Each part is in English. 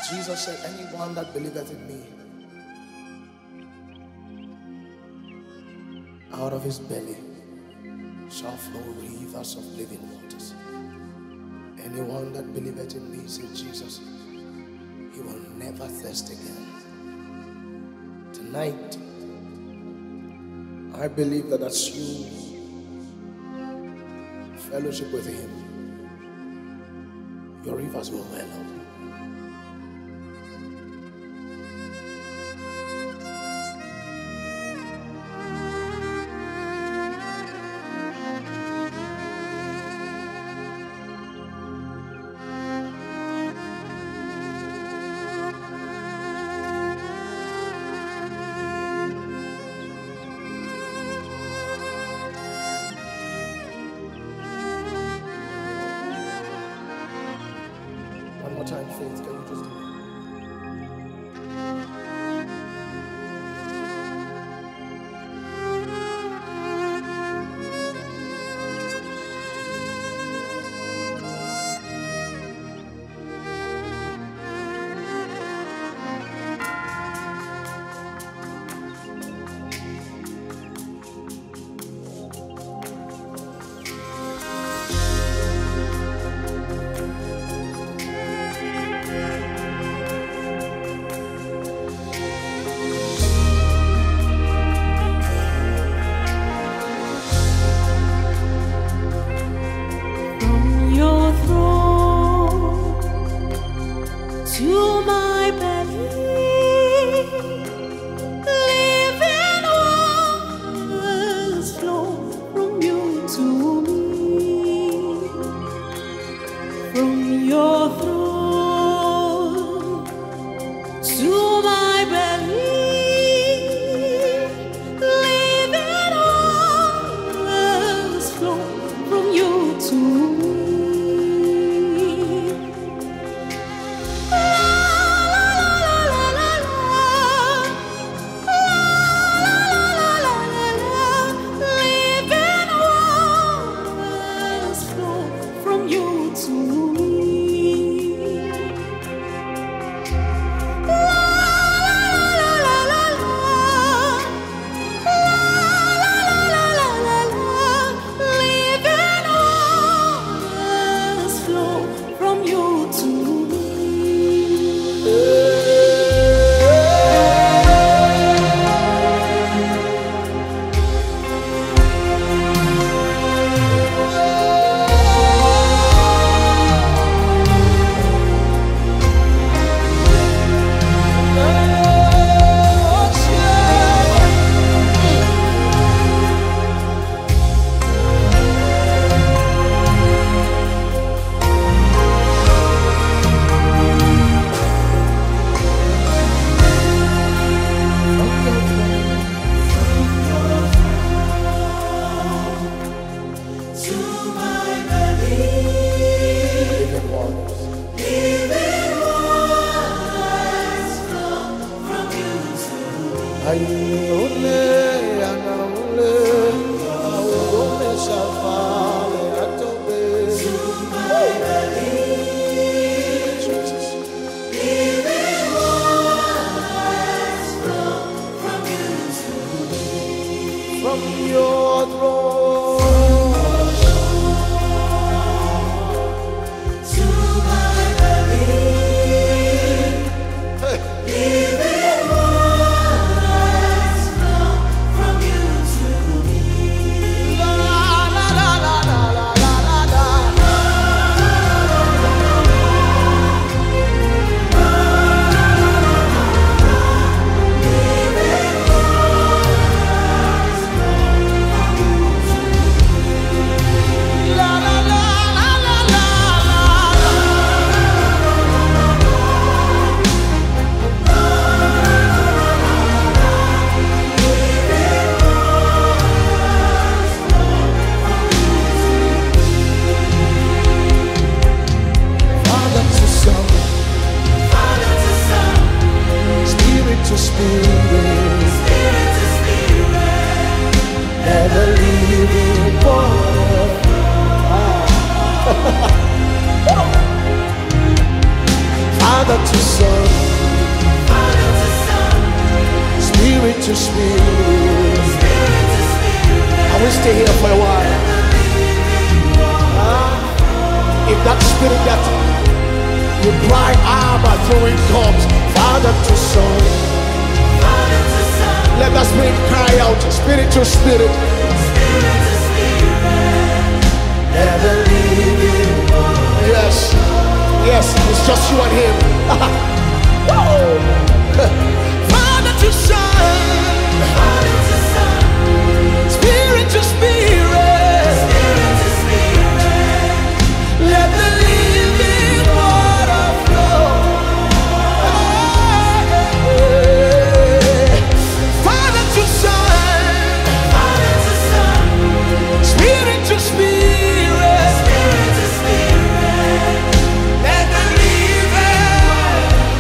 Jesus said, anyone that believeth in me, out of his belly shall flow rivers of living waters. Anyone that believeth in me, said Jesus, he will never thirst again. Tonight, I believe that as you fellowship with him, your rivers will well up. One more time, Faith, can you just do it? To my belly, living waters flow from you to me. From your throne to my belly, living waters flow from you to me. From your throne to my belly, living waters flow Father to Son, Spirit to Spirit. I will stay here for a while. If that spirit that you cry Abba through it comes, Father to Son, let that spirit cry out, Spirit to Spirit. Never leaving. Yes, yes, it's just you and him. Father to Son, Spirit to Spirit. Let the living water flow. Father to Son, Spirit to Spirit. Let the living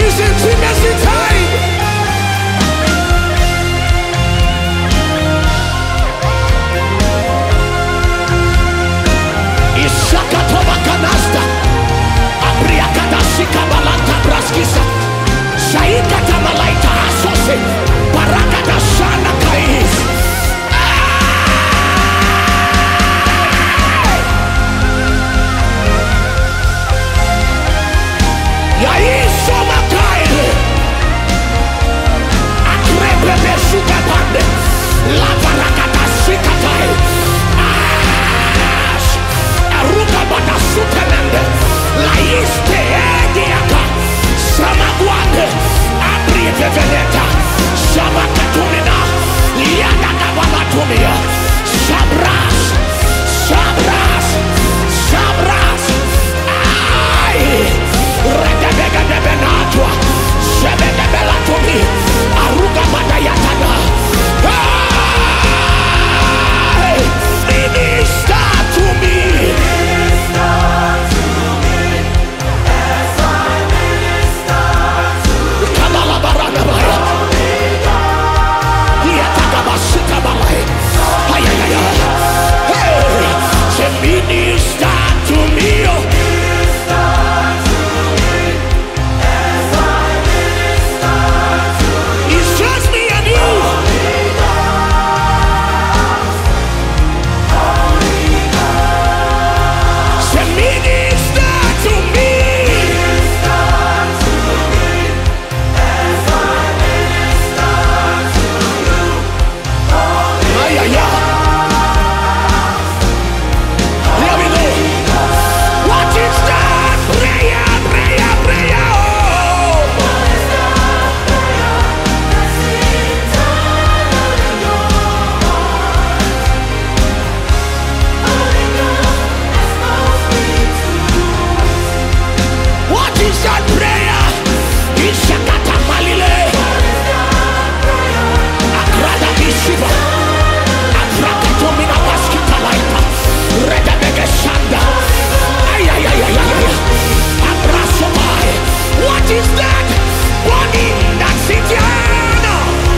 is intimacy time. Ishakatoba kanasta. Abriakata shikabalanta braskisa. Shaikata malaita asose. Barakata shana kais. Yaisoma kaile. Akrepebe shukapande. La barakata shikatai. Aruka bata sutenende. Laiste egiaka. Samaguande. Abriete veneta. Shabakatumina. Yadakababatumia. Shabras. Shabras. Shabras. Ai. Redebega de Benatua. Shebega Belatumi. Aruka Badayatana. Hey! Minister to me. Kamalabaranabaya. Yatakabashitabalai. Ayayaya. Hey! Say minister to me. It's just me and you. Say minister to me. Ayaya. Here we go. What is that? Prayer, prayer, prayer. Oh. What is that prayer? Ishakata malile. Akrada bishiba. Akrakatomina baskita laita. Redebege shanda. Ayayayayaya. Abrasobai. What is that? Burning that Sitiana.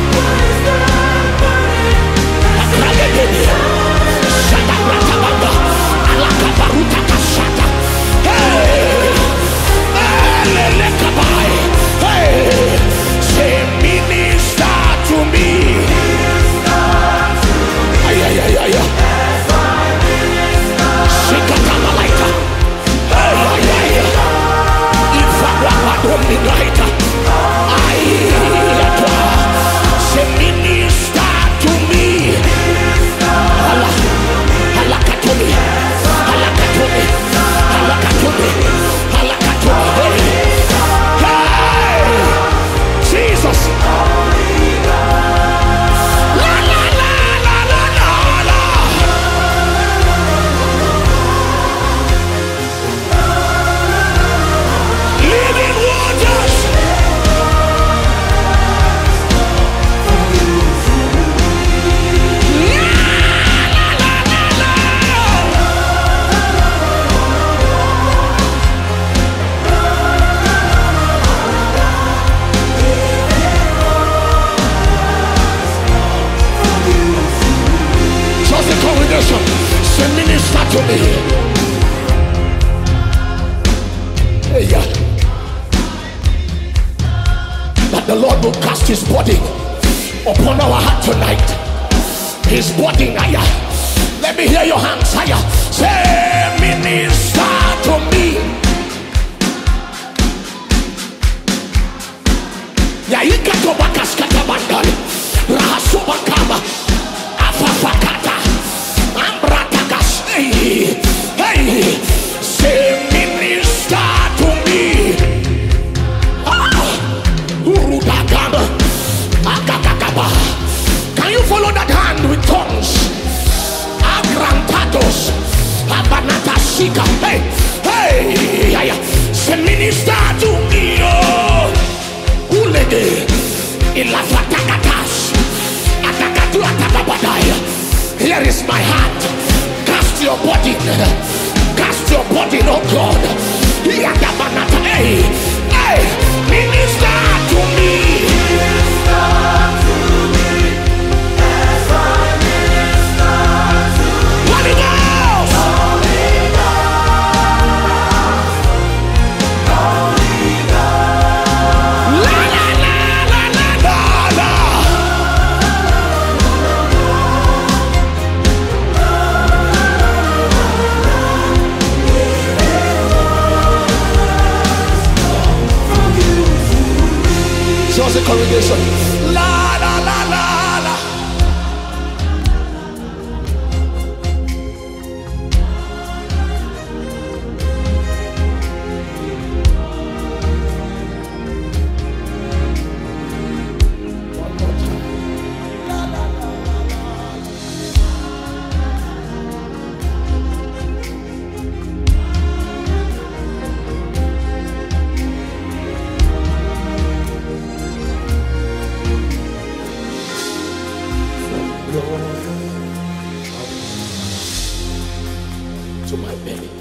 Akradebebe. Shada bratabanga. Alakabaruta kashata. Hey! Lelekabai. Hey! Say minister to me. Ayayayaya. Shikatamalaita. Ayayaya. Ifagwabadominaita. Ayayatwa. Say minister to me. Hala. Halakatumi. Halakatumi. Halakatumi. Halakatumi. Hey! Jesus. La la la la la la la. Living waters. La la la la Just the congregation, say minister to me. Hey, yeah. That the Lord will cast his body upon our heart tonight. His body, higher. Let me hear your hands higher. Say minister to me. Yaikatobakaskatabandali. Rahasubakama. Afafakata. Ambratakas. Hey, hey. Say minister to me. Urudagama. Akakakaba. Can you follow that hand with tongues? Agrantados. Abanatashika. Hey, hey. Say minister to me. Ulede. Ilafatakatas. Atakatu atakabadaya. Here is my heart. Cast your body. Cast your body, oh God. Hey, hey, minister. Show the congregation. La la la la la. One more time. La la la la. To my belly